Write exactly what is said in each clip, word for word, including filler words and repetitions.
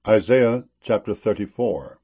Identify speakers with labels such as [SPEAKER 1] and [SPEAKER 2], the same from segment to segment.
[SPEAKER 1] Isaiah chapter thirty-four.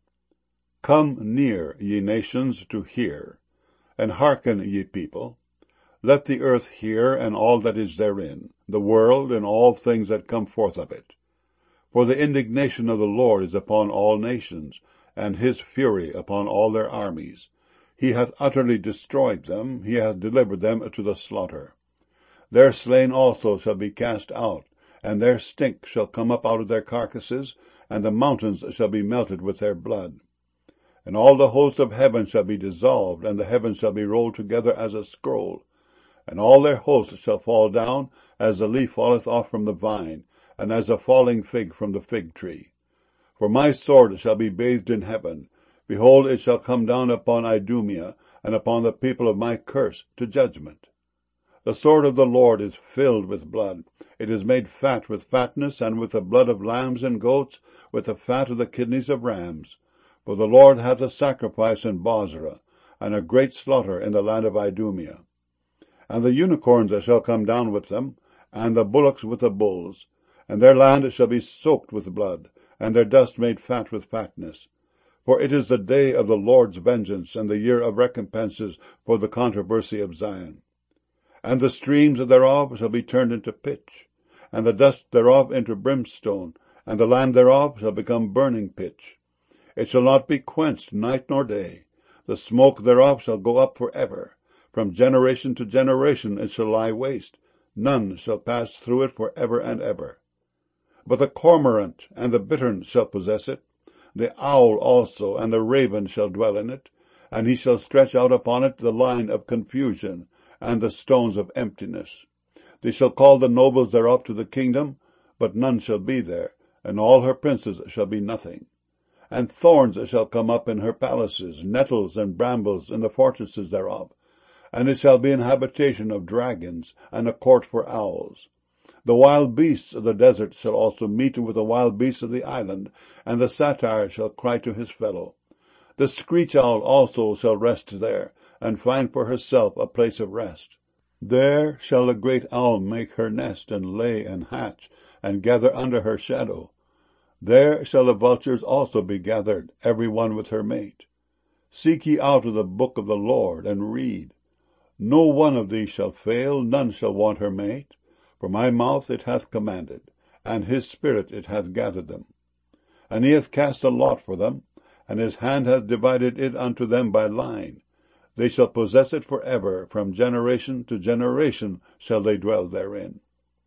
[SPEAKER 1] Come near, ye nations, to hear, and hearken, ye people. Let the earth hear, and all that is therein, the world, and all things that come forth of it. For the indignation of the Lord is upon all nations, and his fury upon all their armies. He hath utterly destroyed them, he hath delivered them to the slaughter. Their slain also shall be cast out, and their stink shall come up out of their carcasses, and the mountains shall be melted with their blood. And all the host of heaven shall be dissolved, and the heavens shall be rolled together as a scroll. And all their hosts shall fall down, as the leaf falleth off from the vine, and as a falling fig from the fig tree. For my sword shall be bathed in heaven. Behold, it shall come down upon Idumea, and upon the people of my curse, to judgment. The sword of the Lord is filled with blood. It is made fat with fatness, and with the blood of lambs and goats, with the fat of the kidneys of rams. For the Lord hath a sacrifice in Bozrah, and a great slaughter in the land of Idumea. And the unicorns shall come down with them, and the bullocks with the bulls. And their land shall be soaked with blood, and their dust made fat with fatness. For it is the day of the Lord's vengeance, and the year of recompenses for the controversy of Zion. And the streams thereof shall be turned into pitch, and the dust thereof into brimstone, and the land thereof shall become burning pitch. It shall not be quenched night nor day. The smoke thereof shall go up for ever. From generation to generation it shall lie waste. None shall pass through it for ever and ever. But the cormorant and the bittern shall possess it. The owl also and the raven shall dwell in it. And he shall stretch out upon it the line of confusion, and the stones of emptiness. They shall call the nobles thereof to the kingdom, but none shall be there, and all her princes shall be nothing. And thorns shall come up in her palaces, nettles and brambles in the fortresses thereof. And it shall be an habitation of dragons, and a court for owls. The wild beasts of the desert shall also meet with the wild beasts of the island, and the satyr shall cry to his fellow. The screech owl also shall rest there, and find for herself a place of rest. There shall the great owl make her nest, and lay and hatch, and gather under her shadow. There shall the vultures also be gathered, every one with her mate. Seek ye out of the book of the Lord, and read. No one of these shall fail, none shall want her mate. For my mouth it hath commanded, and his spirit it hath gathered them. And he hath cast a lot for them, and his hand hath divided it unto them by line. They shall possess it for ever, from generation to generation shall they dwell therein.